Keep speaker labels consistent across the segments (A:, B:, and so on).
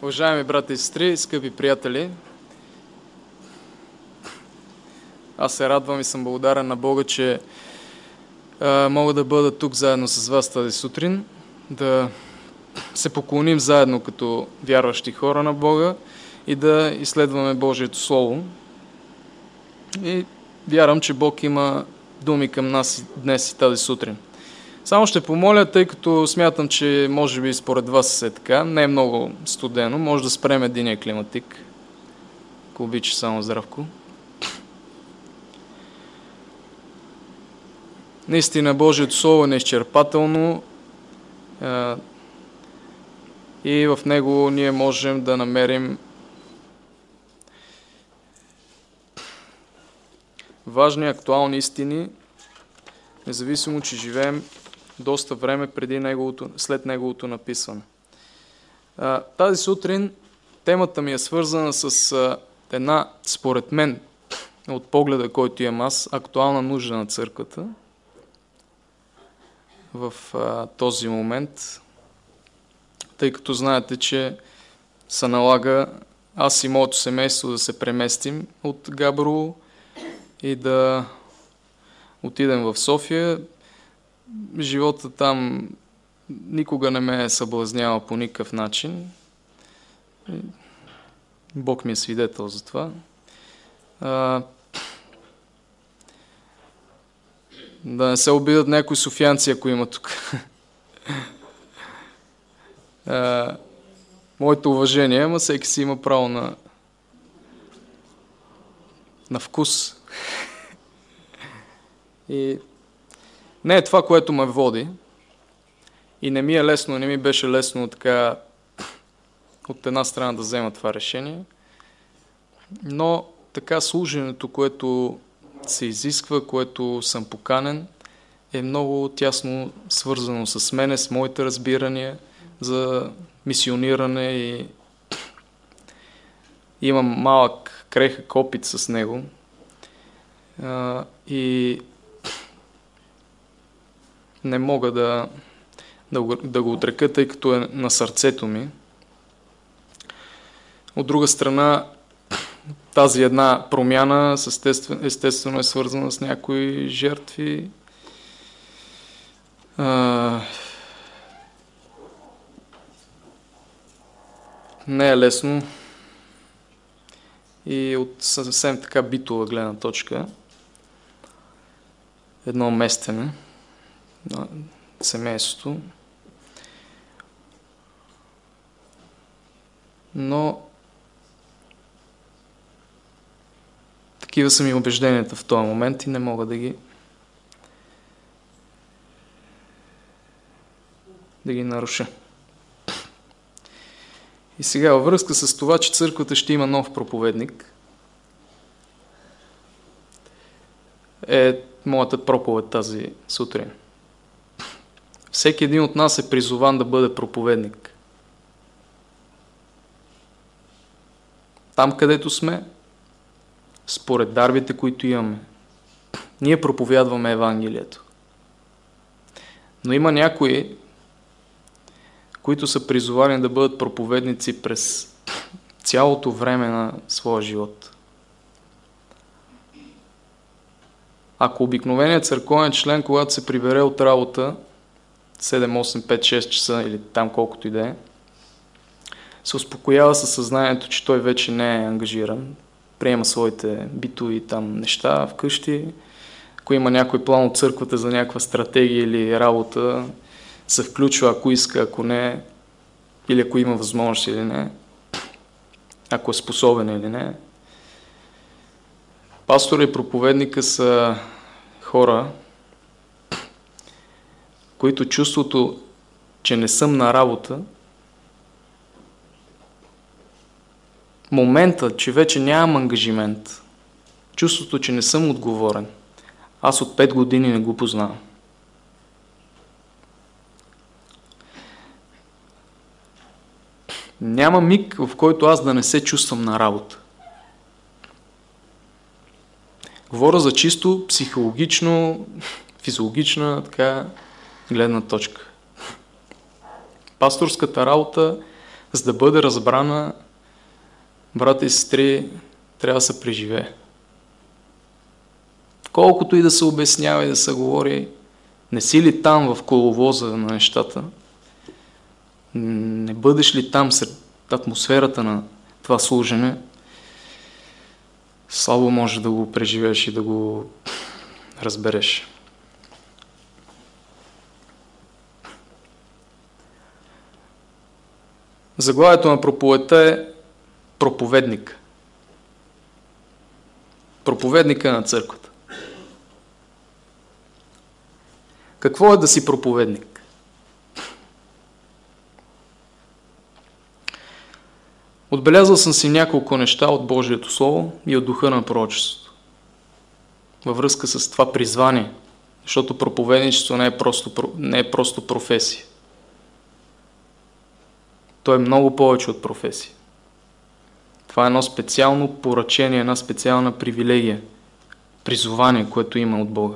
A: Уважаеми брати и сестри, скъпи приятели, аз се радвам и съм благодарен на Бога, че мога да бъда тук заедно с вас тази сутрин, да се поклоним заедно като вярващи хора на Бога и да изследваме Божието Слово. И вярвам, че Бог има думи към нас днес и тази сутрин. Само ще помоля, тъй като смятам, че може би според вас е така, не е много студено, може да спрем единия климатик. Ако обича само Здравко. Наистина Божието Слово е неизчерпателно и в него ние можем да намерим важни, актуални истини, независимо, че живеем доста време след неговото написване. Тази сутрин темата ми е свързана с една, според мен, от погледа, който имам аз, актуална нужда на църквата в този момент, тъй като знаете, че се налага аз и моето семейство да се преместим от Габрово и да отидем в София. Живота там никога не ме е съблазнявал по никакъв начин. Бог ми е свидетел за това. Да не се обидят някои софиянци, ако има тук. Моето уважение, ама всеки си има право на вкус. И не е това, което ме води. И не ми е лесно, не ми беше лесно така от една страна да взема това решение. Но така служенето, което се изисква, което съм поканен, е много тясно свързано с мене, с моите разбирания за мисиониране и имам малък крехък опит с него. И не мога да го отрека, тъй като е на сърцето ми. От друга страна, тази една промяна естествено е свързана с някои жертви. Не е лесно и от съвсем така битова гледна точка едно местене на семейството. Но такива са ми убежденията в този момент и не мога да ги наруша. И сега във връзка с това, че църквата ще има нов проповедник, е моята проповед тази сутрин. Всеки един от нас е призован да бъде проповедник. Там, където сме, според дарбите, които имаме, ние проповядваме Евангелието. Но има някои, които са призовани да бъдат проповедници през цялото време на своя живот. Ако обикновеният църковен член, когато се прибере от работа, 7, 8, 5, 6 часа или там колкото и да е, се успокоява със съзнанието, че той вече не е ангажиран, приема своите битови там неща вкъщи. Ако има някой план от църквата за някаква стратегия или работа, се включва, ако иска, ако не, или ако има възможност или не, ако е способен или не. Пастора и проповедника са хора, които чувството, че не съм на работа, момента, че вече нямам ангажимент, чувството, че не съм отговорен, аз от 5 години не го познавам. Няма миг, в който аз да не се чувствам на работа. Говоря за чисто психологично, физиологична така гледна точка. Пасторската работа За да бъде разбрана, брата и сестри, трябва да се преживее. Колкото и да се обяснява и да се говори, не си ли там в коловоза на нещата, не бъдеш ли там сред атмосферата на това служене, слабо може да го преживееш и да го разбереш. Заглавието на проповедта е проповедник. Проповедника на църквата. Какво е да си проповедник? Отбелязал съм си няколко неща от Божието Слово и от духа на пророчеството. Във връзка с това призвание, защото проповедничество не е просто професия. То е много повече от професия. Това е едно специално поръчение, една специална привилегия, призование, което има от Бога.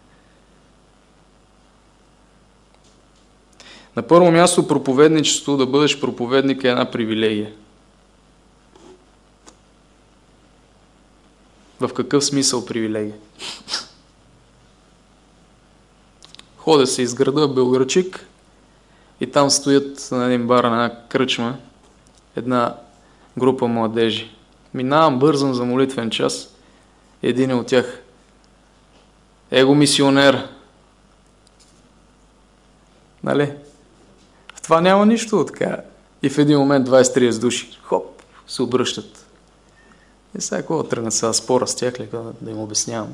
A: На първо място проповедничество, да бъдеш проповедник е една привилегия. В какъв смисъл привилегия? Ходя се из града Белградчик и там стоят на един бар, на една кръчма, една група младежи. Минавам, бързам за молитвен час. Един от тях. Его мисионер. Нали? В това няма нищо така. И в един момент 20-30 души, хоп, се обръщат. И сега какво тръгна сега спора с тях ли, да им обяснявам.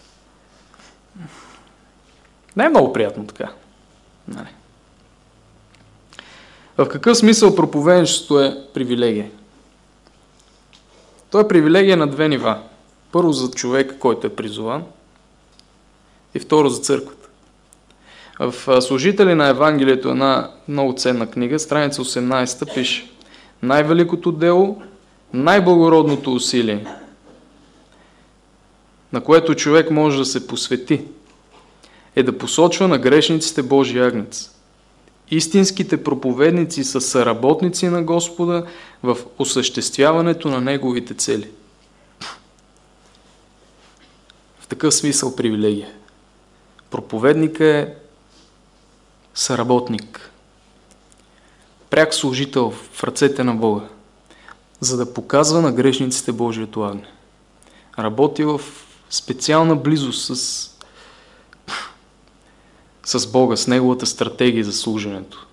A: Не е много приятно така. Нали? В какъв смисъл проповедничеството е привилегия? То е привилегия на две нива. Първо за човека, който е призован, и второ за църквата. В Служители на Евангелието, една много ценна книга, страница 18 пише: най-великото дело, най-благородното усилие, на което човек може да се посвети, е да посочва на грешниците Божия агнец. Истинските проповедници са съработници на Господа в осъществяването на Неговите цели. В такъв смисъл привилегия. Проповедникът е съработник, пряк служител в ръцете на Бога, за да показва на грешниците Божието агне. Работи в специална близост с Бога, с Неговата стратегия за служенето.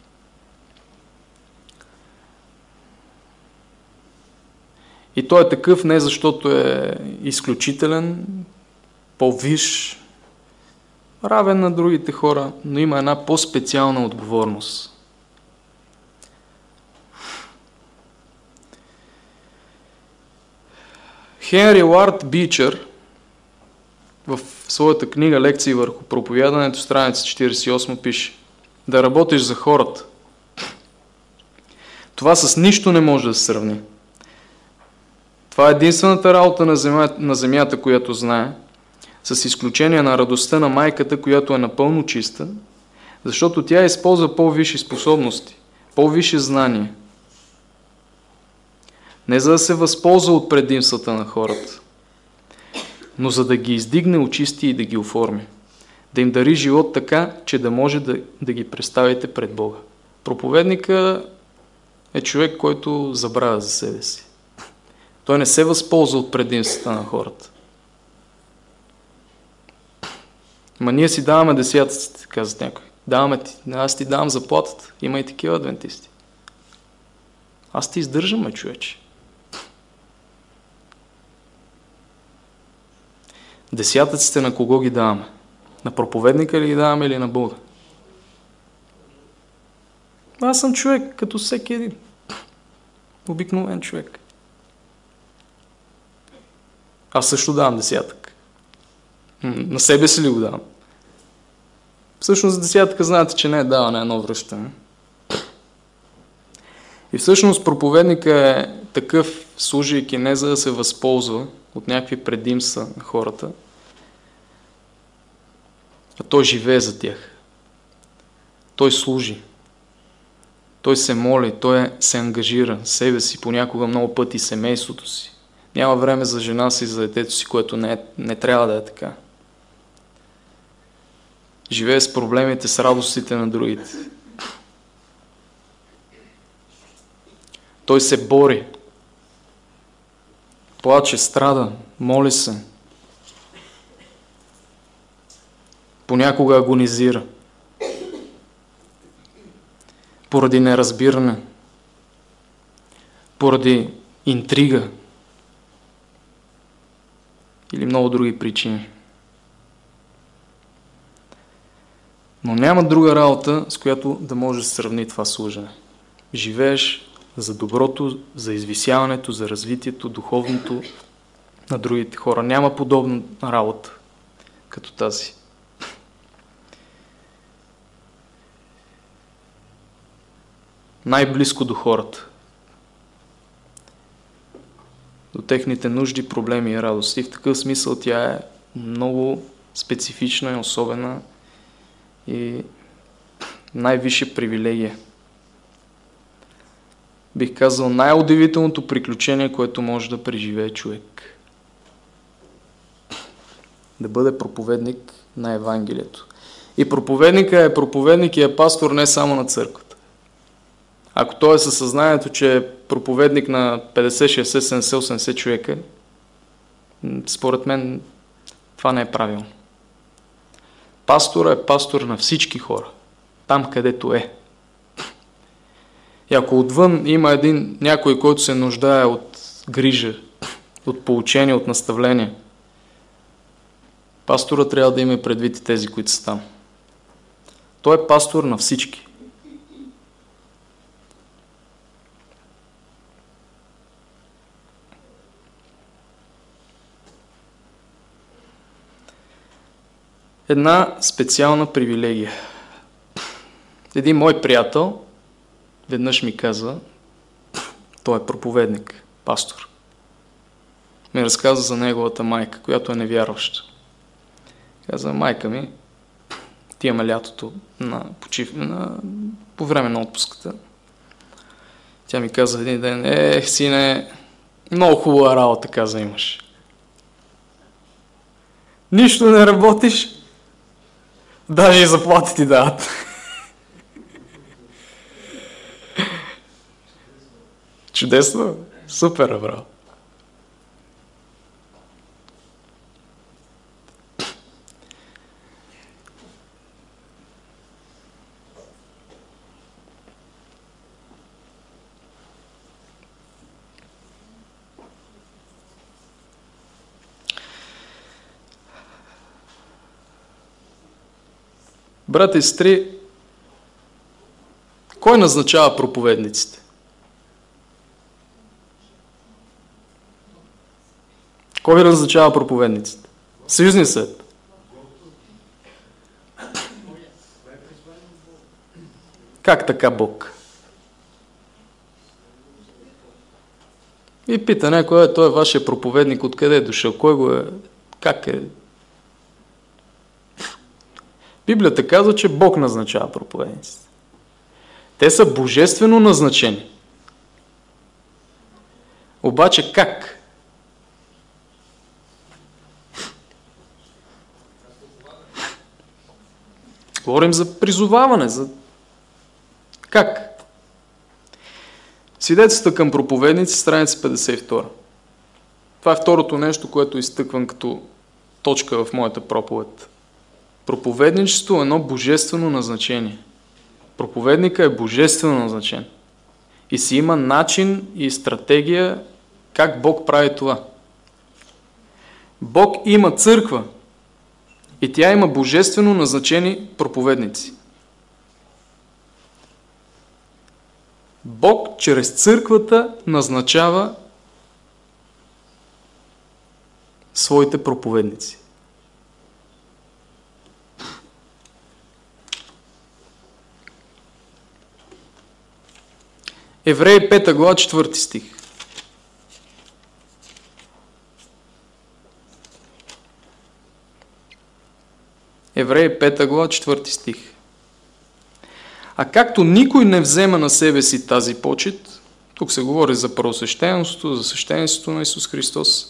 A: И той е такъв не защото е изключителен, по-висш, равен на другите хора, но има една по-специална отговорност. Хенри Уард Бичър в своята книга "Лекции върху проповядането", страница 48 пише: да работиш за хората. Това с нищо не може да се сравни. Това е единствената работа на земята, която знае, с изключение на радостта на майката, която е напълно чиста, защото тя използва по-висши способности, по-висши знания. Не за да се възползва от предимствата на хората, но за да ги издигне, очисти и да ги оформи. Да им дари живот така, че да може да ги представите пред Бога. Проповедника е човек, който забравя за себе си. Той не се възползва от предимствата на хората. Ма ние си даваме десятъците, казват някой. Даваме ти, аз ти давам заплатата. Има и такива адвентисти. Аз ти издържам, човече. Десятъците на кого ги даваме? На проповедника ли ги даваме или на Бога? Аз съм човек, като всеки един. Обикновен човек. Аз също давам десятък. На себе си ли го давам? Всъщност десятъка знаете, че не е даване, едно връщане. И всъщност проповедника е такъв, служейки не за да се възползва от някакви предимства на хората, а той живее за тях. Той служи. Той се моли, той се ангажира себе си, понякога много пъти семейството си. Няма време за жена си, за детето си, което не трябва да е така. Живее с проблемите, с радостите на другите. Той се бори. Плаче, страда, моли се. Понякога агонизира. Поради неразбиране. Поради интрига. Или много други причини. Но няма друга работа, с която да може да се сравни това служене. Живееш за доброто, за извисяването, за развитието, духовното на другите хора. Няма подобна работа като тази. Най-близко до хората. До техните нужди, проблеми и радости. И в такъв смисъл тя е много специфична и особена и най-висша привилегия. Бих казал най-удивителното приключение, което може да преживее човек. Да бъде проповедник на Евангелието. И проповедника е проповедник и е пастор не само на църквата. Ако той е със съзнанието, че е проповедник на 50, 60, 70, 80 човека, според мен това не е правилно. Пастора е пастор на всички хора. Там, където е. И ако отвън има някой, който се нуждае от грижа, от поучение, от наставление, пастора трябва да има предвид и тези, които са там. Той е пастор на всички. Една специална привилегия. Един мой приятел веднъж ми каза, той е проповедник, пастор. Ми разказа за неговата майка, която е невярваща. Каза, майка ми, отиваме лятото по време на отпуската. Тя ми каза един ден, сине, много хубава работа, каза, имаш. Нищо не работиш, даже и заплати ти дават. Чудесно, супер, браво. Брати и сестри, кой назначава проповедниците? Кой назначава проповедниците? Съюзния съвет. Как така Бог? И пита някой, той е вашия проповедник, откъде е дошъл, кой го е, как е? Библията казва, че Бог назначава проповедниците. Те са божествено назначени. Обаче как? Говорим за призоваване, за как? Свидетелствата към проповедници, страница 52. Това е второто нещо, което изтъквам като точка в моята проповед. Проповедничество е едно божествено назначение. Проповедника е божествено назначен. И си има начин и стратегия как Бог прави това. Бог има църква и тя има божествено назначени проповедници. Бог чрез църквата назначава своите проповедници. Евреи 5 глава 4 стих. Евреи 5 глава 4 стих. А както никой не взема на себе си тази почит, тук се говори за първосвещенството, за свещенството на Исус Христос.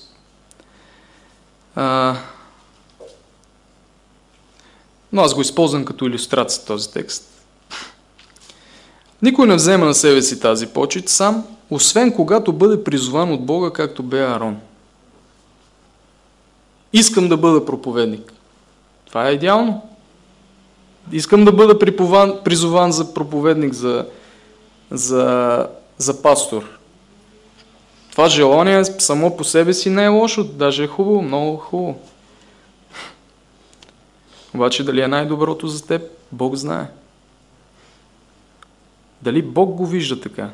A: Но аз го използвам като илюстрация този текст. Никой не взема на себе си тази почит сам, освен когато бъде призован от Бога, както бе Аарон. Искам да бъда проповедник. Това е идеално. Искам да бъда призован за проповедник, за пастор. Това желание само по себе си не е лошо, даже е хубаво, много хубаво. Обаче дали е най-доброто за теб, Бог знае. Дали Бог го вижда така?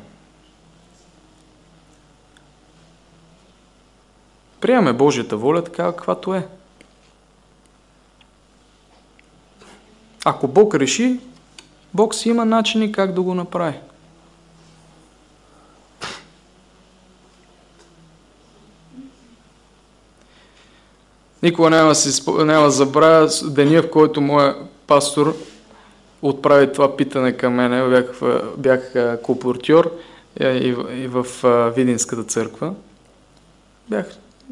A: Приемаме Божията воля така, каквато е. Ако Бог реши, Бог си има начини как да го направи. Никога няма да забравя деня, в който моя пастор отправи това питане към мене. Бях колпортьор и в Видинската църква. Бях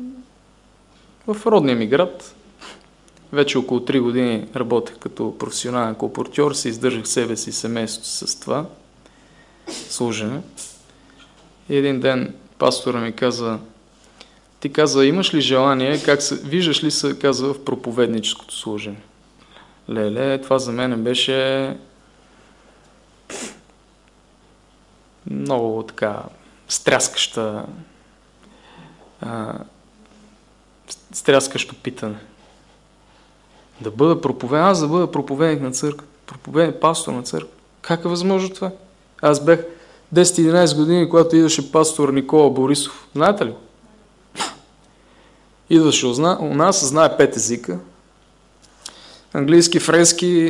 A: в родния ми град. Вече около 3 години работех като професионален колпортьор, се издържах себе си и семейството с това служене. И един ден пастора ми каза: ти каза, имаш ли желание, виждаш ли се, каза, в проповедническото служене? Леле, това за мен беше много така стряскащо питане. Да бъда проповедник, аз да бъда проповедник на църква, проповедник, пастор на църква. Как е възможно това? Аз бях 10-11 години, когато идваше пастор Никола Борисов. Знаете ли? Идваше у нас, знае 5 езика. Английски, френски,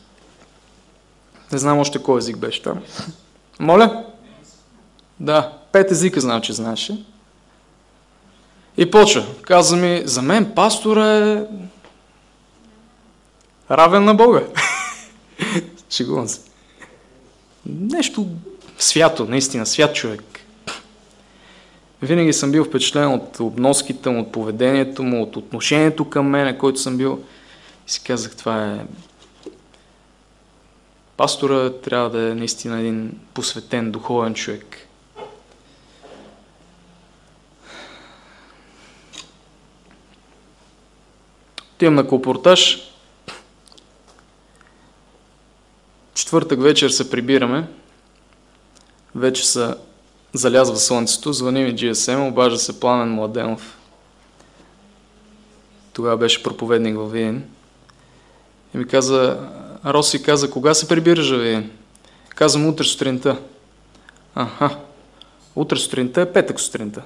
A: не знам още кой език беше там. Моля? Да, 5 езика знам, че знаеше. И почва. Каза ми, за мен пастора е равен на Бога. Шегувам се. Нещо свято, наистина, свят човек. Винаги съм бил впечатлен от обноските му, от поведението му, от отношението към мене, който съм бил. И си казах, това е... Пастора трябва да е наистина един посветен, духовен човек. Отивам на колпортаж. Четвъртък вечер се прибираме. Вече залязва слънцето, звъни ми GSM, обажда се Пламен Младенов. Тогава беше проповедник във Видин. И ми каза, Роси каза, кога се прибираш във Видин? Казвам, утре сутринта. Аха, утре сутринта е петък сутринта.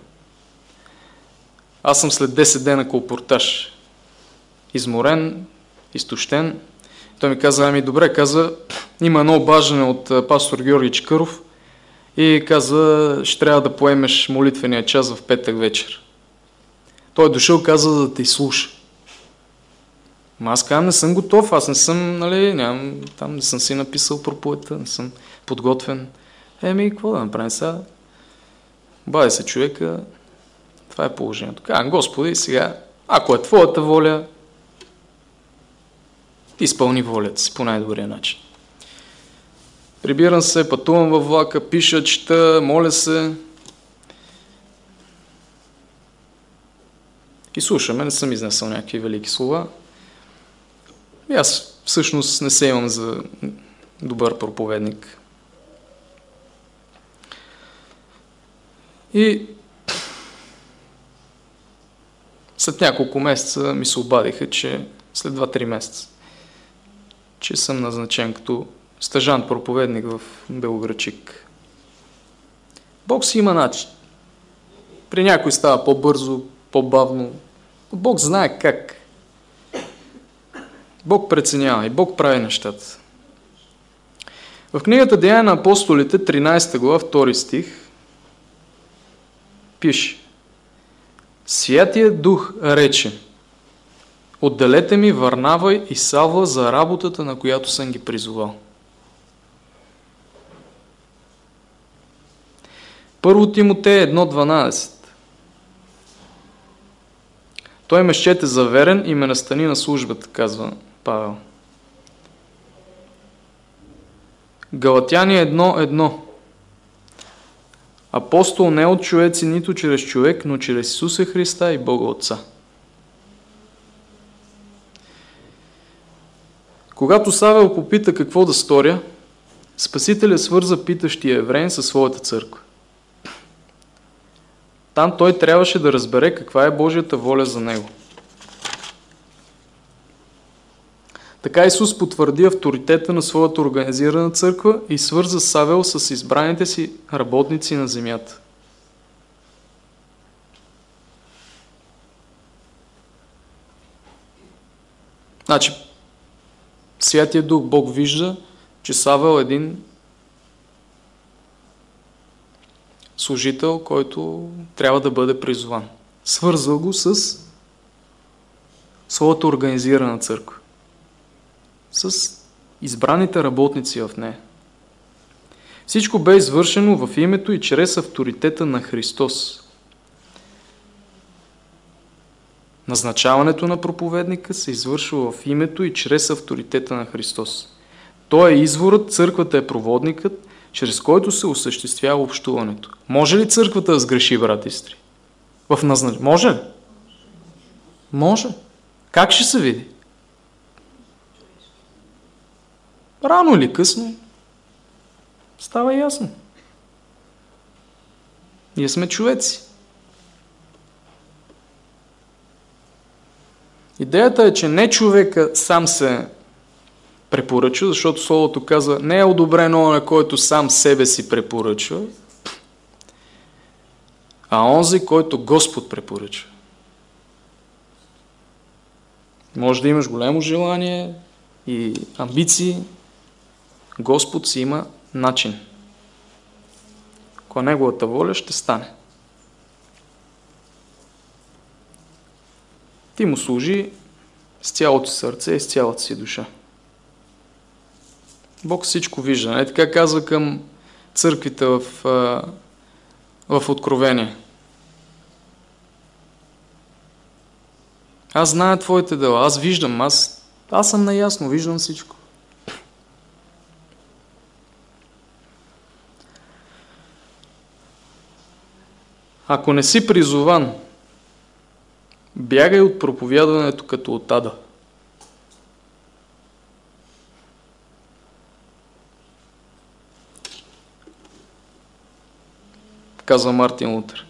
A: Аз съм след 10 дена колпортаж. Изморен, изтощен. Той ми каза, ами добре, каза, има едно обаждане от пастор Георги Чакъров и каза, ще трябва да поемеш молитвения час в петък вечер. Той е дошъл, каза да те изслуша. Аз казвам, не съм готов, аз не съм, не съм си написал проповедта, не съм подготвен. Какво да направим сега? Бади се човека, това е положението. Казвам, Господи, сега, ако е твоята воля, изпълни волята си по най-добрия начин. Прибирам се, пътувам във влака, пиша, чета, моля се. И слушаме, не съм изнесъл някакви велики слова. И аз всъщност не се имам за добър проповедник. И след няколко месеца ми се обадиха, че след 2-3 месеца, че съм назначен като стажант проповедник в Белоградчик. Бог си има начин. При някой става по-бързо, по-бавно. Бог знае как. Бог преценява и Бог прави нещата. В книгата Деяния на апостолите, 13 глава, 2 стих, пише: Святия Дух рече: отделете ми Варнава и Савла за работата, на която съм ги призовал. Първо Тимотей 1.12. Той ме счете за верен и ме настани на службата, казва Павел. Галатяни 1.1. Апостол не от човеци, нито чрез човек, но чрез Исуса Христа и Бога Отца. Когато Савел попита какво да сторя, Спасителя свърза питащия евреин със своята църква. Там той трябваше да разбере каква е Божията воля за него. Така Исус потвърди авторитета на своята организирана църква и свърза Савел с избраните си работници на земята. Значи, Святия Дух, Бог вижда, че Савел е един служител, който трябва да бъде призован. Свързал го с своята организирана църква. С избраните работници в нея. Всичко бе извършено в името и чрез авторитета на Христос. Назначаването на проповедника се извършва в името и чрез авторитета на Христос. Той е изворът, църквата е проводникът, чрез който се осъществява общуването. Може ли църквата да сгреши, брати и сестри? Може ли? Може. Как ще се види? Рано или късно става ясно. Ние сме човеци. Идеята е, че не човека сам се препоръчва, защото Словото казва, не е одобрено на който сам себе си препоръчва, а онзи, който Господ препоръчва. Може да имаш голямо желание и амбиции, Господ си има начин. Ако Неговата воля ще стане. Ти му служи с цялото сърце и с цялата си душа. Бог всичко вижда. Не така казва към църквите в Откровение. Аз зная твоите дела, аз виждам, аз съм наясно, виждам всичко. Ако не си призован, бягай от проповядването като от ада. Казва Мартин Лутер.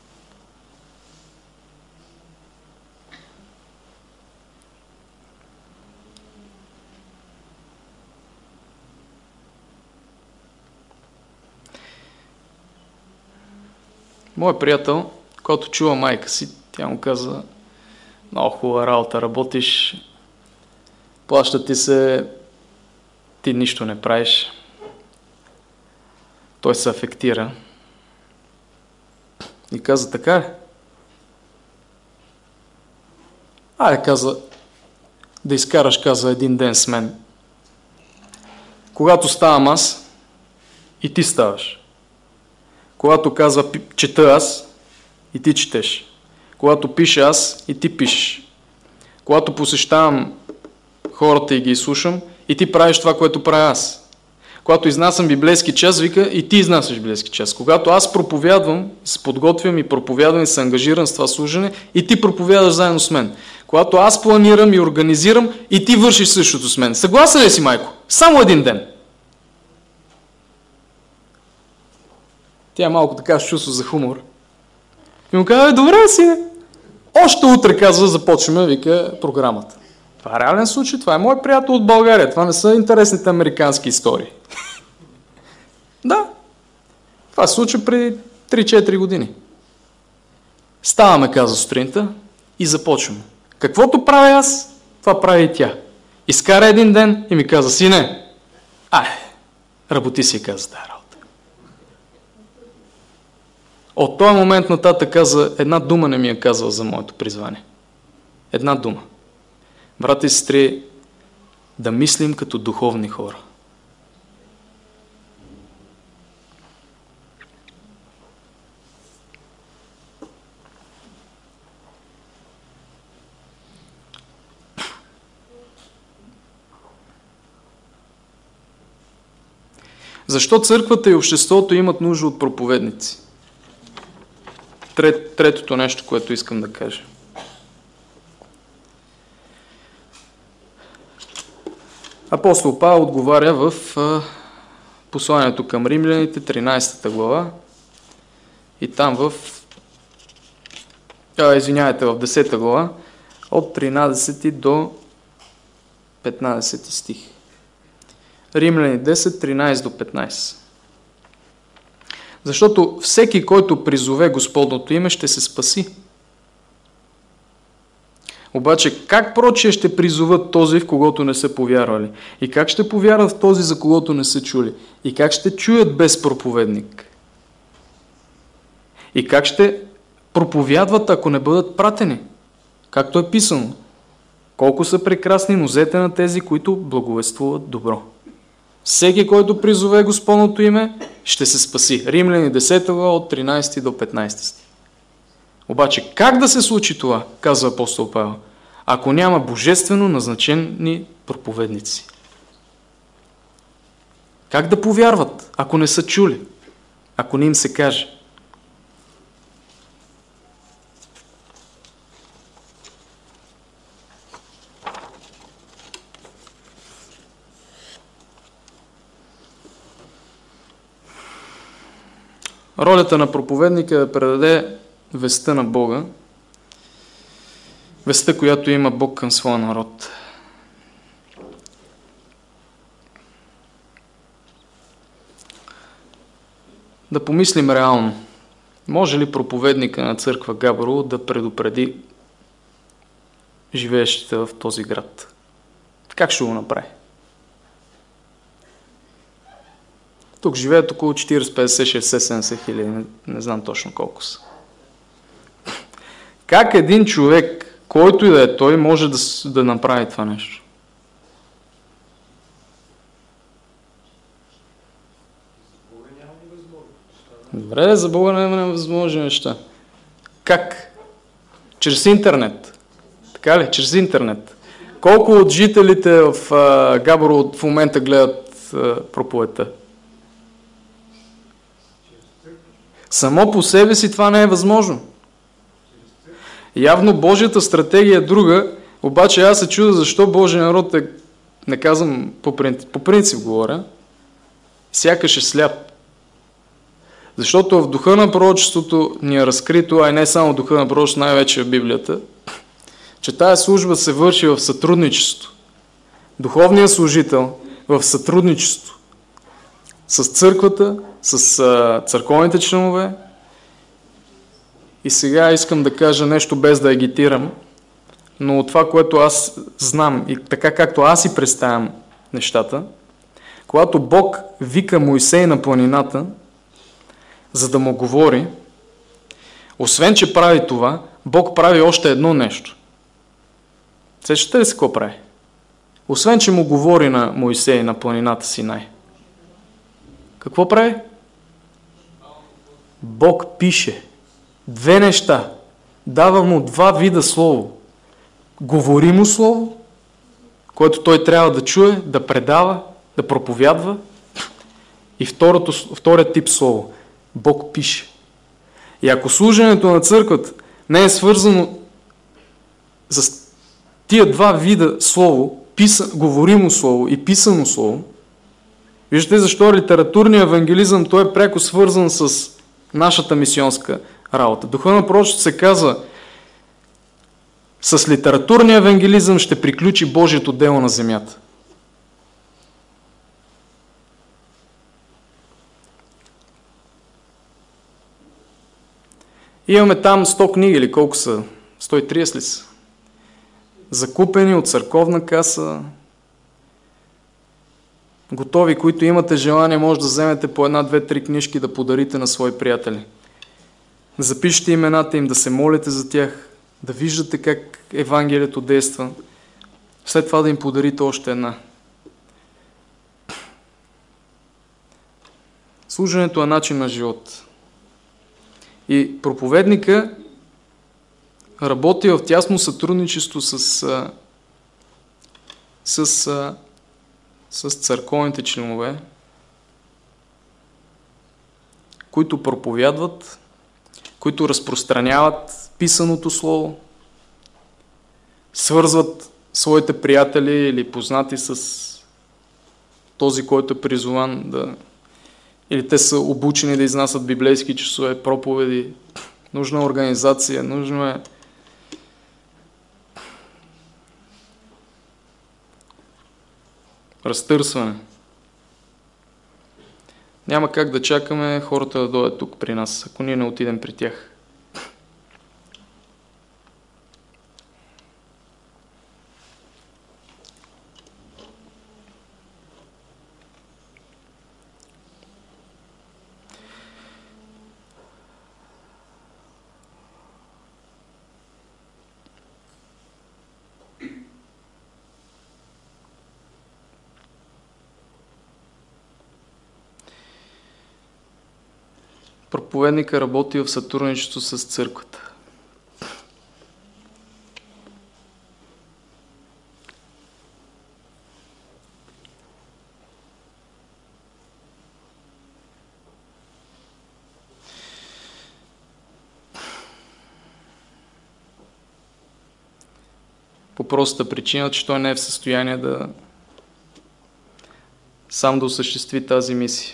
A: Моят приятел, когато чува майка си, тя му каза, много хубава работа, работиш, плаща ти се, ти нищо не правиш. Той се афектира. И каза, така е. Каза, да изкараш, каза, един ден с мен. Когато ставам аз, и ти ставаш. Когато казва, чета аз, и ти четеш. Когато пиша аз, и ти пишеш. Когато посещавам хората и ги изслушам, и ти правиш това, което правя аз. Когато изнасям библейски час, вика, и ти изнасяш библейски час. Когато аз проповядвам, се подготвям и проповядвам и се ангажирам с това служене, и ти проповядаш заедно с мен. Когато аз планирам и организирам, и ти вършиш същото с мен. Съгласен ли си, майко? Само един ден. Тя е малко така с чувство за хумор. И му казва, добре си. Още утре, казва, започваме, вика, програмата. Това е реален случай, това е мой приятел от България. Това не са интересните американски истории. Да. Това се случва преди 3-4 години. Ставаме, каза сутринта, и започваме. Каквото правя аз, това прави и тя. Изкара един ден и ми каза, сине, работи си, каза тази работа. От този момент нататък каза, една дума не ми е казала за моето призвание. Една дума. Брати и сестри, да мислим като духовни хора. Защо църквата и обществото имат нужда от проповедници? Третото нещо, което искам да кажа. Апостол Павел отговаря в посланието към римляните, 13 глава, и там в 10 глава, от 13 до 15 стих. Римляни 10, 13 до 15. Защото всеки, който призове Господното име, ще се спаси. Обаче, как прочие ще призоват този, в когото не са повярвали? И как ще повярват в този, за когото не са чули? И как ще чуят без проповедник? И как ще проповядват, ако не бъдат пратени? Както е писано. Колко са прекрасни нозете на тези, които благовествуват добро. Всеки, който призове Господното име, ще се спаси. Римляни 10 глава от 13 до 15 стих. Обаче, как да се случи това, казва апостол Павел, ако няма божествено назначени проповедници? Как да повярват, ако не са чули, ако не им се каже? Ролята на проповедника е да предаде вестта на Бога, вестта, която има Бог към своя народ. Да помислим реално. Може ли проповедника на църква Габрово да предупреди живеещите в този град? Как ще го направи? Тук живеят около 40, 50, 60, 70 хиляди, не знам точно колко са. Как един човек, който и да е той, може да направи това нещо? Добре, за Бога няма невъзможни неща. Как? Чрез интернет. Така ли? Чрез интернет. Колко от жителите в Габрово в момента гледат проповедта? Само по себе си това не е възможно. Явно Божията стратегия е друга, обаче аз се чудя защо Божия народ е, не казвам по принцип говоря, сякаш е сляп. Защото в духа на пророчеството ни е разкрито, а и не само в духа на пророчеството, най-вече в Библията, че тая служба се върши в сътрудничество. Духовният служител в сътрудничество с църквата, с църковните членове. И сега искам да кажа нещо без да агитирам, но от това, което аз знам и така както аз си представям нещата, когато Бог вика Моисей на планината, за да му говори, освен че прави това, Бог прави още едно нещо. Сещате ли се какво прави? Освен че му говори на Моисей на планината Синай, какво прави? Бог пише две неща. Дава му два вида слово. Говоримо слово, което той трябва да чуе, да предава, да проповядва. И вторият тип слово. Бог пише. И ако служенето на църквата не е свързано с тия два вида слово, говоримо слово и писано слово, виждате защо литературният евангелизъм той е пряко свързан с нашата мисионска работа. Духа на пророчеството се казва, с литературния евангелизъм ще приключи Божието дело на земята. Имаме там 100 книги или колко са? 130 ли са? Закупени от църковна каса, готови, които имате желание, може да вземете по една, две, три книжки да подарите на свои приятели. Запишете имената им, да се молите за тях, да виждате как Евангелието действа. След това да им подарите още една. Служенето е начин на живот. И проповедника работи в тясно сътрудничество с църковните членове, които проповядват, които разпространяват писаното слово, свързват своите приятели или познати с този, който е призован или те са обучени да изнасят библейски часове, проповеди. Нужна организация, нужно е разтърсване. Няма как да чакаме хората да дойдат тук при нас, ако ние не отидем при тях. Проповедника работи в сътрудничество с църквата. По простата причина, че той не е в състояние сам да осъществи тази мисия.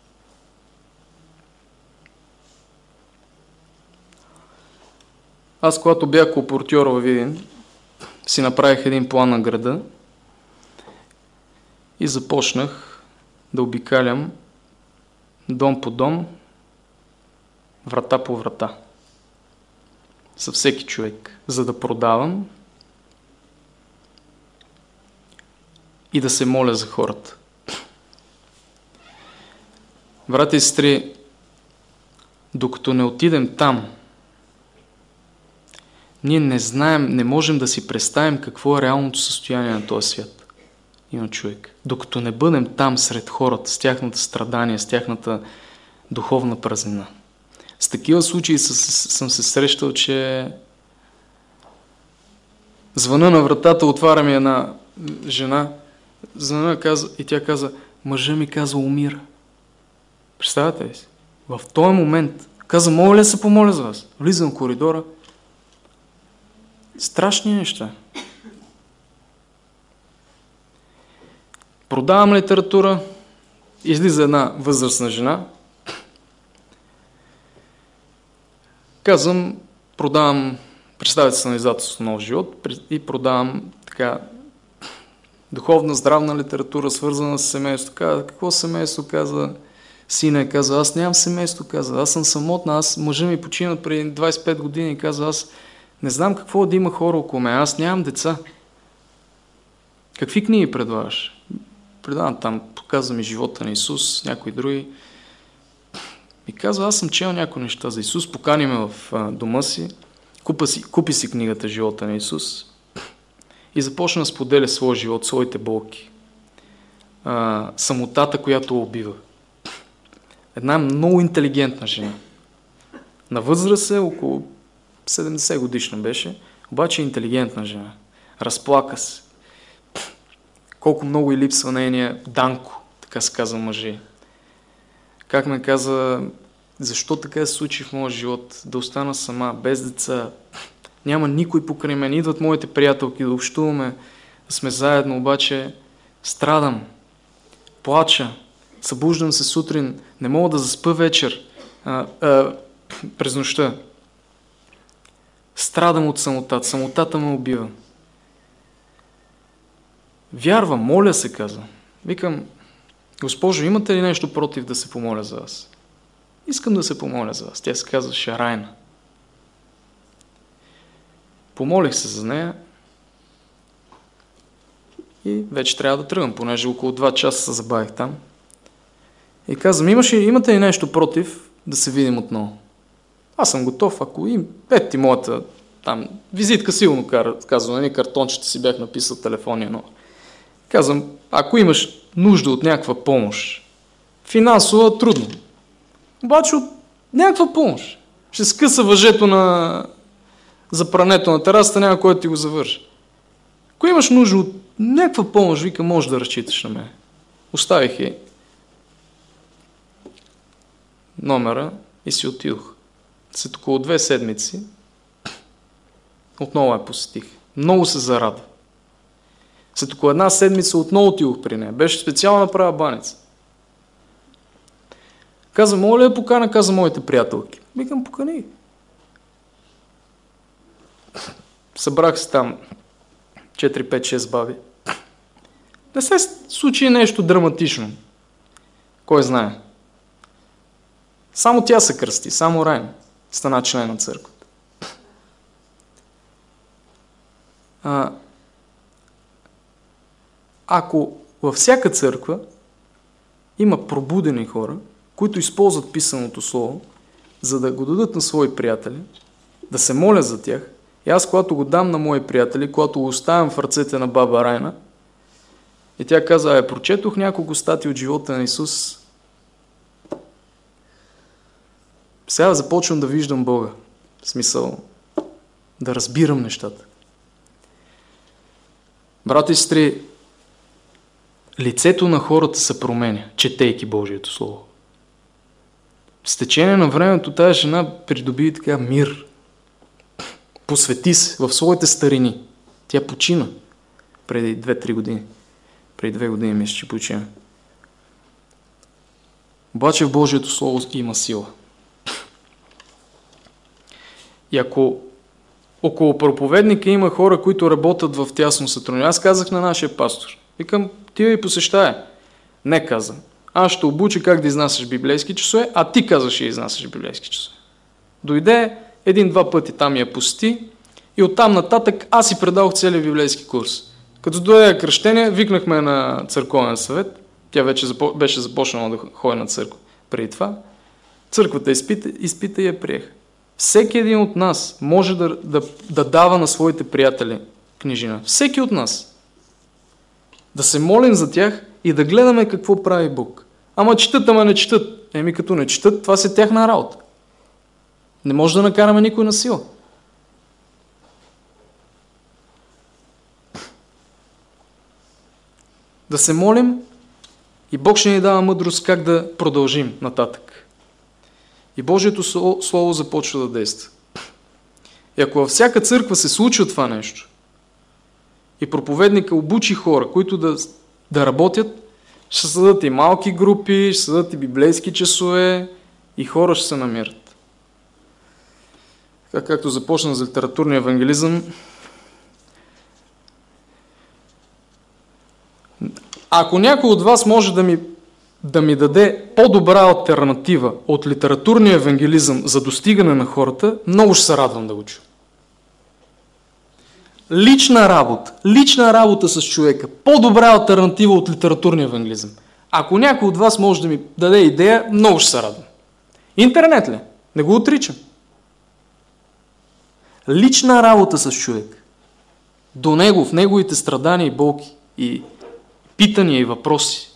A: Аз, когато бях колпортьор във Видин, си направих един план на града и започнах да обикалям дом по дом, врата по врата. За всеки човек, за да продавам и да се моля за хората. Брати и сестри, докато не отидем там, ние не знаем, не можем да си представим какво е реалното състояние на този свят и на човек. Докато не бъдем там сред хората, с тяхната страдания, с тяхната духовна празнина. С такива случаи съм се срещал, че звъна на вратата, отваря ми една жена, звъна и тя каза, мъжа ми каза, умира. Представяте ли си? В този момент каза, мога ли да се помоля за вас? Влизам в коридора. Страшни неща. Продавам литература, излиза една възрастна жена. Казвам, продавам представителство на издателството Нов живот и продавам така духовна, здравна литература, свързана с семейството. Каза, какво семейство? Каза, сина каза, аз нямам семейство, каза, аз съм самотна, мъжа ми почина преди 25 години, каза, аз не знам какво да има хора около мен, аз нямам деца. Какви книги предлагаш? Предавам там, показвам и живота на Исус, някои други. И казва, аз съм чел някои неща за Исус, покани ме в дома си, купи си книгата Живота на Исус и започна да споделя своя живот, своите болки. Самотата, която убива. Една много интелигентна жена. На възраст е около 70 годишна беше, обаче интелигентна жена. Разплака се. Колко много и липсва нейния Данко, така се казва мъже. Как ме каза, защо така се случи в моя живот, да остана сама, без деца, няма никой покрай мен, идват моите приятелки да общуваме, да сме заедно, обаче страдам, плача, събуждам се сутрин, не мога да заспа вечер, през нощта. Страдам от самотата, самотата ме убива. Вярвам, моля се, каза. Викам, Госпожо, имате ли нещо против да се помоля за вас? Искам да се помоля за вас. Тя се казва Шарайна. Помолих се за нея и вече трябва да тръгвам, понеже около 2 часа се забавих там. И казвам, имате ли нещо против да се видим отново? Аз съм готов, ако ето ти моята там визитка силно казвам, нали, картончета си бях написал телефония, но казвам, ако имаш нужда от някаква помощ, финансова трудно, обаче от някаква помощ, ще скъса въжето за прането на терасата, няма кой да ти го завърши. Ако имаш нужда от някаква помощ, вика, можеш да разчиташ на мен. Оставих и номера и си отидох. След около 2 седмици отново я посетих. Много се зарадва. След около 1 седмица отново отидох при нея. Беше специално направила баница. Каза, моля ли я покана, каза моите приятелки. Викам, покани. Събрах се там 4, 5, 6 баби. Не се случи нещо драматично. Кой знае. Само тя се кръсти, само Райн стана член на църквата. Ако във всяка църква има пробудени хора, които използват писаното слово, за да го дадат на свои приятели, да се моля за тях, и аз, когато го дам на мои приятели, когато го оставям в ръцете на баба Райна, и тя каза, прочетох няколко статии от живота на Исус, сега започвам да виждам Бога. В смисъл, да разбирам нещата. Брати и сестри, лицето на хората се променя, четейки Божието Слово. С течение на времето тази жена придоби така мир. Посвети се в своите старини. Тя почина преди 2-3 години. Преди 2 години мисля, че почина. Обаче в Божието Слово има сила. И ако около проповедника има хора, които работят в тясно сътрудничество, аз казах на нашия пастор, викам, ти я и посещай. Не каза. Аз ще обуча как да изнасяш библейски часове, а ти казваш да изнасяш библейски часове. Дойде 1-2 пъти там я посети и оттам нататък аз си предавах целия библейски курс. Като дойде кръщение, викнахме на църковен съвет, тя вече беше започнала да ходи на църква преди това. Църквата изпита и я приеха. Всеки един от нас може да дава на своите приятели книжина. Всеки от нас. Да се молим за тях и да гледаме какво прави Бог. Ама четат, ама не четат. Като не четат, това си тяхна работа. Не може да накараме никой на сила. Да се молим и Бог ще ни дава мъдрост как да продължим нататък. И Божието Слово започва да действа. И ако във всяка църква се случва това нещо и проповедника обучи хора, които да работят, ще създадат и малки групи, ще създадат и библейски часове и хора ще се намират. Така както започна за литературния евангелизъм, ако някой от вас може да ми даде по-добра алтернатива от литературния евангелизъм за достигане на хората, много ще се радвам да го чуя. Лична работа с човека. По-добра алтернатива от литературния евангелизъм. Ако някой от вас може да ми даде идея, много ще се радвам. Интернет ли? Не го отричам. Лична работа с човек. До него, в неговите страдания и болки, и питания и въпроси.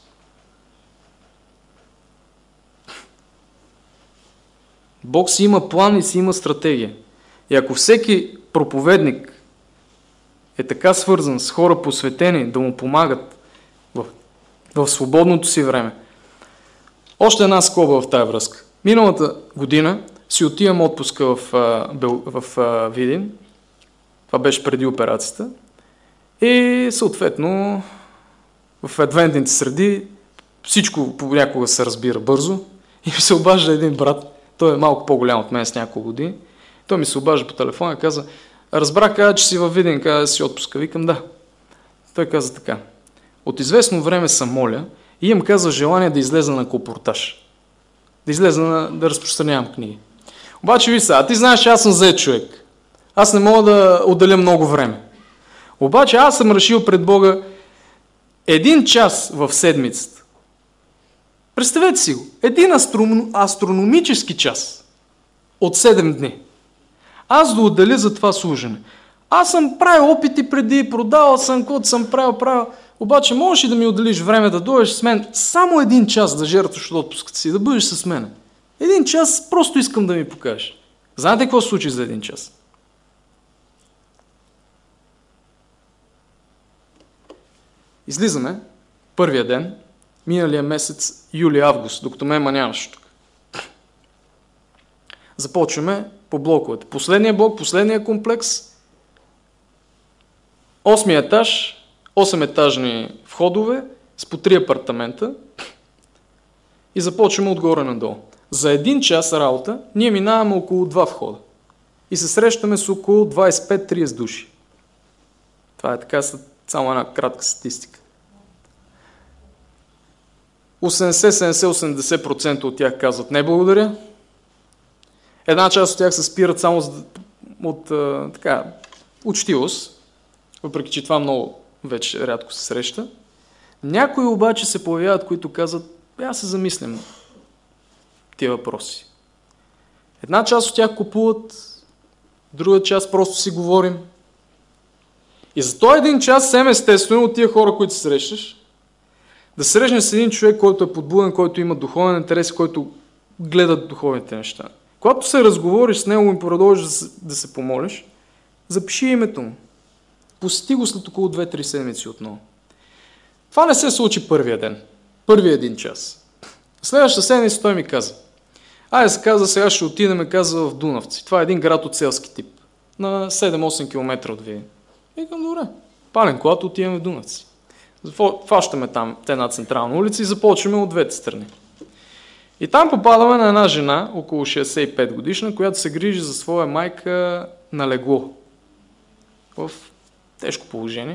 A: Бог си има план и си има стратегия. И ако всеки проповедник е така свързан с хора посветени да му помагат в свободното си време. Още една скоба в тая връзка. Миналата година си отивам отпуска в Видин. Това беше преди операцията. И съответно в адвентните среди всичко понякога се разбира бързо. И ми се обажда един брат. Той е малко по-голям от мен с няколко години. Той ми се обажда по телефона и каза: разбрах, че си във Видин, каза си отпуска. Викам, да. Той каза така: от известно време съм моля и имам, каза, желание да излеза на колпортаж. Да излеза да разпространявам книги. Обаче ви са, ти знаеш, че аз съм зает човек. Аз не мога да отделя много време. Обаче аз съм решил пред Бога 1 час в седмицата. Представете си го. 1 астрономически час от 7 дни. Аз да отделя за това служене. Аз съм правил опити преди, продавал съм, каквото съм правил. Обаче можеш ли да ми отделиш време да дойдеш с мен само 1 час да жертваш от отпуската си, да бъдеш с мен. 1 час просто искам да ми покажеш. Знаете какво се случи за 1 час? Излизаме първия ден, миналия месец юли-август, докато ме нямаше тук. Започваме по блоковете. Последния блок, последния комплекс, 8 етаж, 8-етажни входове с по 3 апартамента и започваме отгоре надолу. За 1 час работа ние минаваме около 2 входа и се срещаме с около 25-30 души. Това е така само една кратка статистика. 80-70-80% от тях казват не благодаря. Една част от тях се спират само от учтивост, въпреки че това много вече рядко се среща. Някои обаче се появяват, които казват, аз се замислям тия въпроси. Една част от тях купуват, друга част просто си говорим. И за този 1 час съвсем естествено от тия хора, които се срещаш, да срещнеш с един човек, който е подбуден, който има духовен интерес, който гледа духовните неща. Когато се разговориш с него и продължиш да се помолиш, запиши името му. Посети го след около 2-3 седмици отново. Това не се случи първия ден. Първия 1 час. Следващата седмица той ми каза. Сега ще отидем, каза, в Дунавци. Това е един град от селски тип. На 7-8 км от Видин. Викам, добре. Пален колата, отиваме в Дунавци. Фащаме там една централна улица и започваме от двете страни. И там попадаме на една жена, около 65 годишна, която се грижи за своя майка на легло. В тежко положение.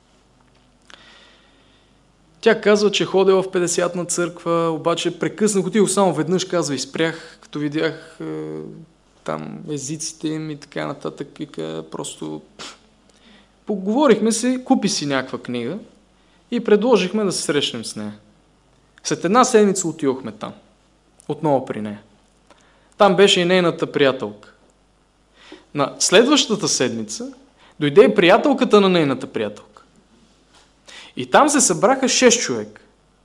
A: Тя казва, че ходила в 50-на църква, обаче прекъснах, отидох само веднъж, казва, и спрях, като видях там езиците им и така нататък. Вика, просто поговорихме си, купи си някаква книга и предложихме да се срещнем с нея. След 1 седмица отидохме там. Отново при нея. Там беше и нейната приятелка. На следващата седмица дойде и приятелката на нейната приятелка. И там се събраха 6 човека.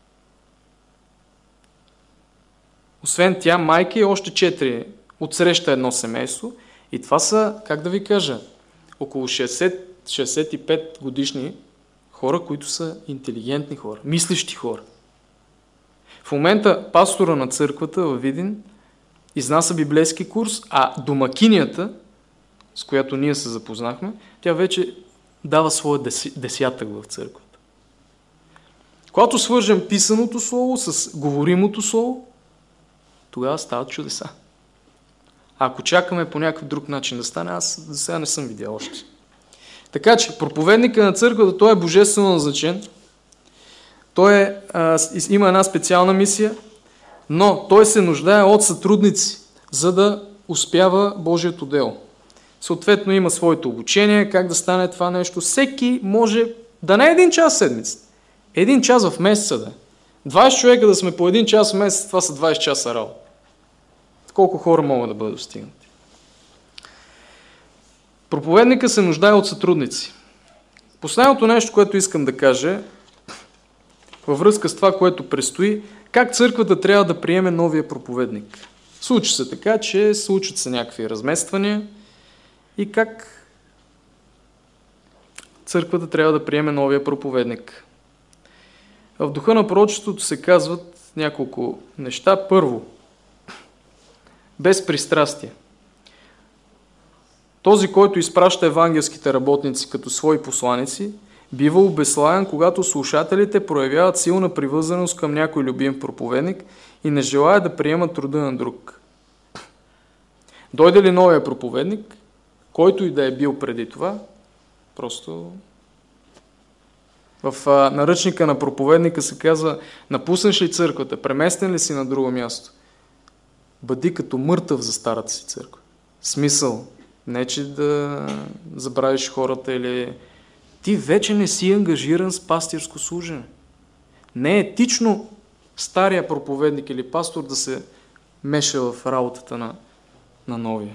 A: Освен тя, майка и още 4 отсреща едно семейство. И това са, как да ви кажа, около 60-65 годишни хора, които са интелигентни хора, мислещи хора. В момента пастора на църквата във Видин изнася библейски курс, а домакинята, с която ние се запознахме, тя вече дава своя десятък в църквата. Когато свържем писаното слово с говоримото слово, тогава стават чудеса. А ако чакаме по някакъв друг начин да стане, аз до сега не съм видял още. Така че проповедника на църквата, той е божествено назначен. Той има една специална мисия, но той се нуждае от сътрудници, за да успява Божието дело. Съответно има своето обучение, как да стане това нещо. Всеки може, да не 1 час в седмицата, 1 час в месеца да. 20 човека да сме по 1 час в месеца, това са 20 часа работа. Колко хора могат да бъдат достигнати? Проповедника се нуждае от сътрудници. Последното нещо, което искам да кажа, във връзка с това, което предстои, как църквата трябва да приеме новия проповедник. Случи се така, че случат се някакви размествания и как църквата трябва да приеме новия проповедник. В духа на пророчеството се казват няколко неща. Първо, без пристрастие. Този, който изпраща евангелските работници като свои посланици, бива обезславен, когато слушателите проявяват силна привързаност към някой любим проповедник и не желаят да приемат труда на друг. Дойде ли новия проповедник, който и да е бил преди това, просто в наръчника на проповедника се казва: напуснеш ли църквата, преместен ли си на друго място, бъди като мъртъв за старата си църква. Смисъл, не че да забравиш хората или ти вече не си ангажиран с пастирско служене. Не е етично стария проповедник или пастор да се меша в работата на новия.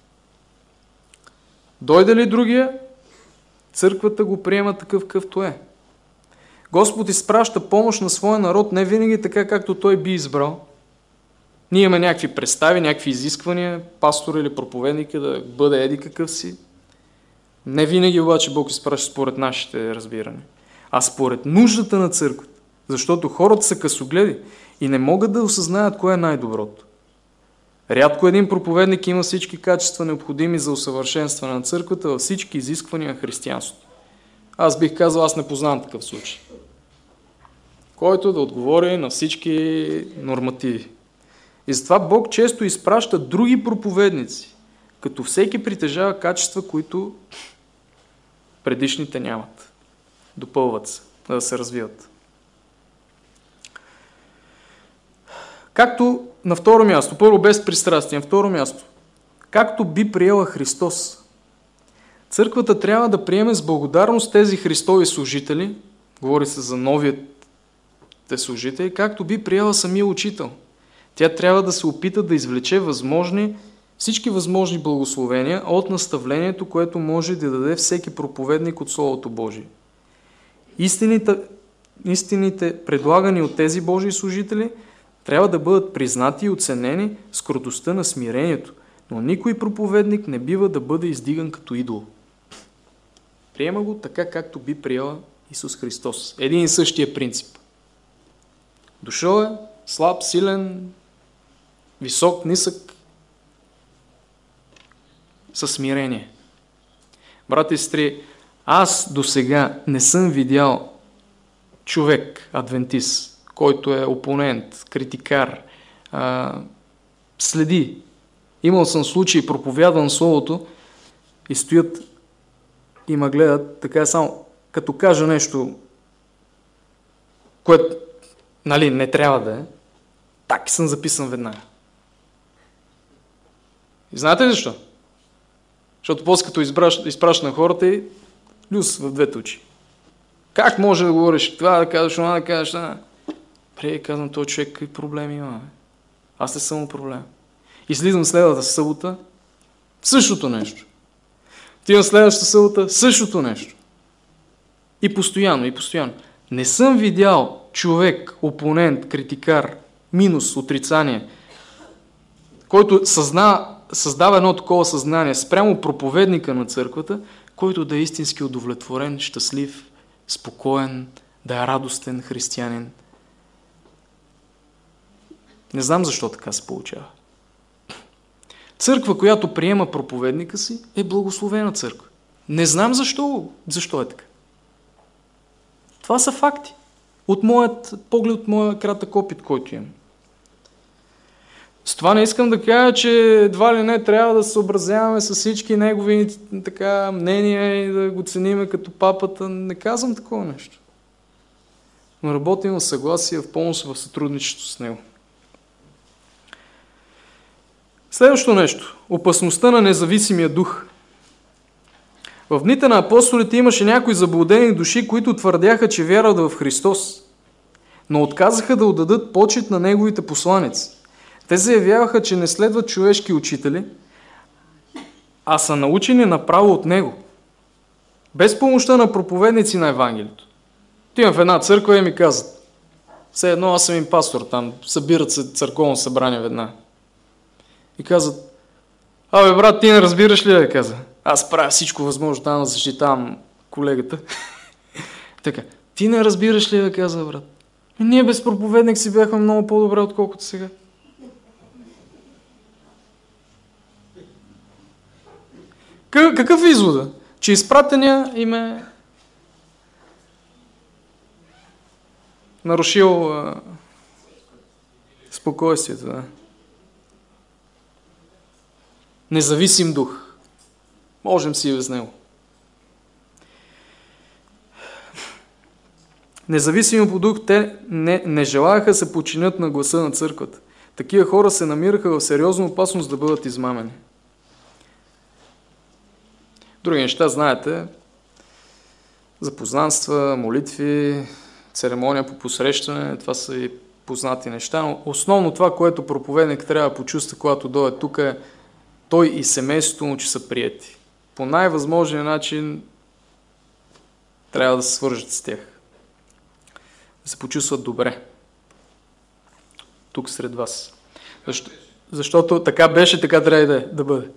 A: Дойде ли другия, църквата го приема такъв какъвто е. Господ изпраща помощ на своя народ не винаги така, както той би избрал. Ние имаме някакви представи, някакви изисквания, пастор или проповедника да бъде еди какъв си. Не винаги обаче Бог изпраща според нашите разбирания, а според нуждата на църквата. Защото хората са късогледи и не могат да осъзнаят кое е най-доброто. Рядко един проповедник има всички качества необходими за усъвършенстване на църквата във всички изисквания на християнството. Аз бих казал, аз не познавам такъв случай, който да отговори на всички нормативи. И затова Бог често изпраща други проповедници, като всеки притежава качества, които предишните нямат. Допълват се, да се развиват. Както на второ място, първо без пристрастие, на второ място, както би приела Христос. Църквата трябва да приеме с благодарност тези Христови служители, говори се за новите служители, както би приела самия учител. Тя трябва да се опита да извлече всички възможни благословения от наставлението, което може да даде всеки проповедник от Словото Божие. Истините, предлагани от тези Божии служители, трябва да бъдат признати и оценени с кротостта на смирението, но никой проповедник не бива да бъде издиган като идол. Приема го така, както би приела Исус Христос. Един и същия принцип. Дошъл е слаб, силен, висок, нисък, със смирение. Брати и сестри, аз досега не съм видял човек, адвентист, който е опонент, критикар, следи. Имал съм случаи, проповядвам Словото и стоят и ме гледат, така е само, като кажа нещо, което, не трябва да е, так съм записан веднага. И знаете ли защо? Защото после като изпраща на хората и люс в двете очи. Как може да говориш това, да кажеш, това, да кажеш, това? Преди казвам, този човек какви проблеми има. Аз не съм проблем. И слизам следващата събота, същото нещо. Отивам следващата събота, същото нещо. И постоянно. Не съм видял човек, опонент, критикар, минус, отрицание, който създава едно такова съзнание спрямо проповедника на църквата, който да е истински удовлетворен, щастлив, спокоен, да е радостен християнин. Не знам защо така се получава. Църква, която приема проповедника си, е благословена църква. Не знам защо е така. Това са факти. От моят поглед, от моя кратък опит, който имам. С това не искам да кажа, че едва ли не трябва да се съобразяваме с всички негови мнения и да го цениме като папата. Не казвам такова нещо. Но работим в съгласие, в помощ, в сътрудничество с него. Следващото нещо. Опасността на независимия дух. В дните на апостолите имаше някои заблудени души, които твърдяха, че вярват в Христос, но отказаха да отдадат почет на неговите посланици. Те заявяваха, че не следват човешки учители, а са научени направо от него, без помощта на проповедници на Евангелието. Отивам в една църква и ми казват, все едно аз съм им пастор там, събират се църковно събрание веднага. И казват, брат, ти не разбираш ли, да каза? Аз правя всичко възможно там да защитавам колегата. Така, ти не разбираш ли, да каза, брат? Ние без проповедник си бяхме много по-добре, отколкото сега. Какъв е извода? Че изпратения им е нарушил спокойствието. Да? Независим дух. Можем си и без него. Независимо по дух, те не желаяха се подчинят на гласа на църквата. Такива хора се намираха в сериозна опасност да бъдат измамени. Други неща, знаете, запознанства, молитви, церемония по посрещане, това са и познати неща, но основно това, което проповедник трябва да почувства, когато дойде тук, е той и семейството му, че са приети. По най-възможния начин трябва да се свържат с тях. Да се почувстват добре. Тук сред вас. Защото така беше, така трябва да бъде.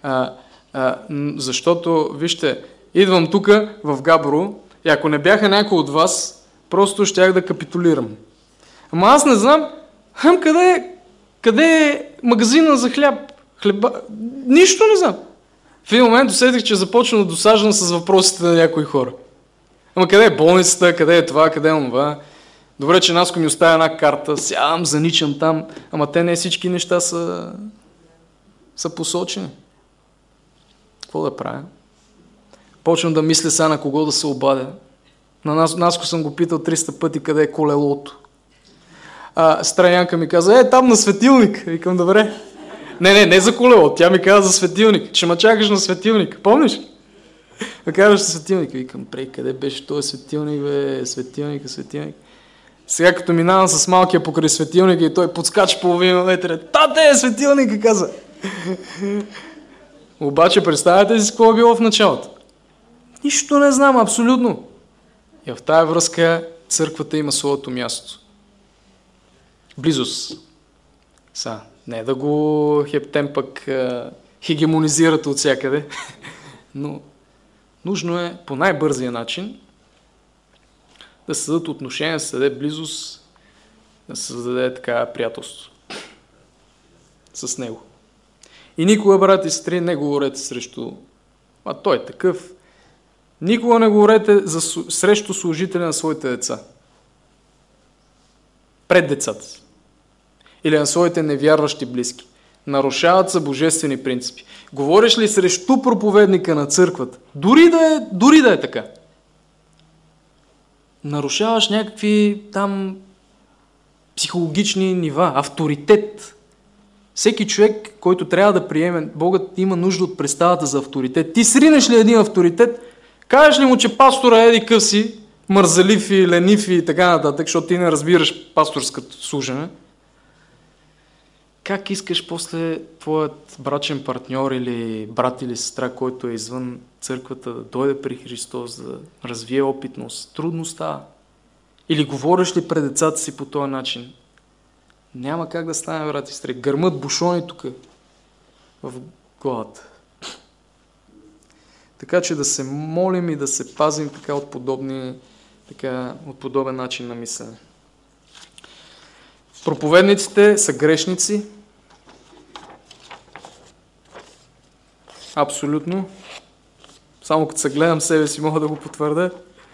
A: Защото, вижте, идвам тук в Габрово и ако не бяха някой от вас, просто щях да капитулирам. Ама аз не знам, Къде е магазина за хлеба? Нищо не знам. В един момент усетих, че започна да досаждам с въпросите на някои хора. Ама къде е болницата, къде е това, къде е онова? Добре, че Наско ми оставя една карта, сядам, заничам там, ама те не всички неща са посочени. Какво да правя? Почвам да мисля сега на кого да се обадя. На Наско съм го питал 300 пъти къде е колелото. Страянка ми каза, там на светилник. Викам, добре. Не за колело, тя ми каза за светилник. Ще ме чакаш на светилник, помниш? Ме караш на светилник. Викам, къде беше този светилник, бе? Светилник. Сега като минавам с малкия покрай светилника и той подскача половина метра. Тате е светилника, каза. Обаче представяте си какво е било в началото? Нищо не знам, абсолютно. И в тая връзка църквата има своето място. Близост. Не да го хептем пък хегемонизират от всякъде, но нужно е по най-бързия начин да се създадат отношения, да се създаде близост, да се създаде така приятелство с него. И никога, брати и сестри, не говорете срещу той е такъв. Никога не говорете срещу служителя на своите деца. Пред децата си. Или на своите невярващи близки. Нарушават са божествени принципи. Говориш ли срещу проповедника на църквата, дори да е така, нарушаваш някакви там психологични нива, авторитет. Всеки човек, който трябва да приеме, Богът има нужда от представата за авторитет. Ти сринеш ли един авторитет, кажеш ли му, че пастора еди къв си, мързалив и ленив и така нататък, защото ти не разбираш пасторското служене, как искаш после твоят брачен партньор или брат или сестра, който е извън църквата, да дойде при Христос, да развие опитност? Трудно става. Или говориш ли пред децата си по този начин? Няма как да стане, брат и сестри. Гърмат бушони тук в главата. Така че да се молим и да се пазим така от подобен начин на мислене. Проповедниците са грешници. Абсолютно. Само като се гледам себе си, мога да го потвърдя.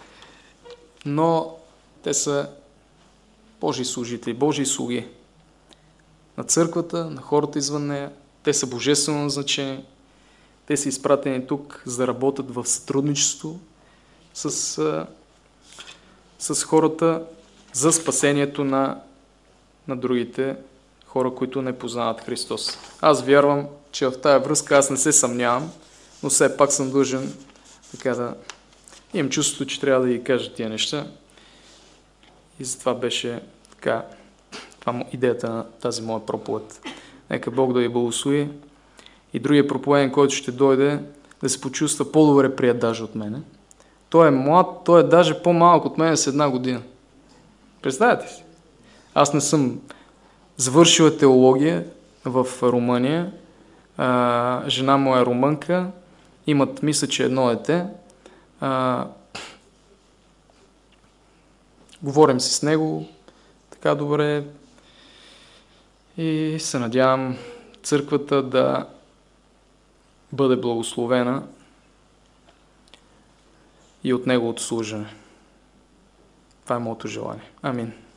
A: Но те са Божии служители, Божии слуги. На църквата, на хората извън нея. Те са божествено назначени. Те са изпратени тук, за да работят в сътрудничество с хората за спасението на другите хора, които не познават Христос. Аз вярвам, че в тая връзка аз не се съмнявам, но все пак съм длъжен така да имам чувството, че трябва да ги кажа тия неща. И затова беше така идеята на тази моя проповед. Нека Бог да ви благослови и другия проповеден, който ще дойде, да се почувства по-добре прият даже от мене. Той е млад, той е даже по-малък от мене с 1 година. Представете си. Аз не съм завършил теология в Румъния. Жена му е румънка. Имат, мисля, че 1 дете. Говорим си с него така добре и се надявам църквата да бъде благословена и от неговото служене. Това е моето желание. Амин.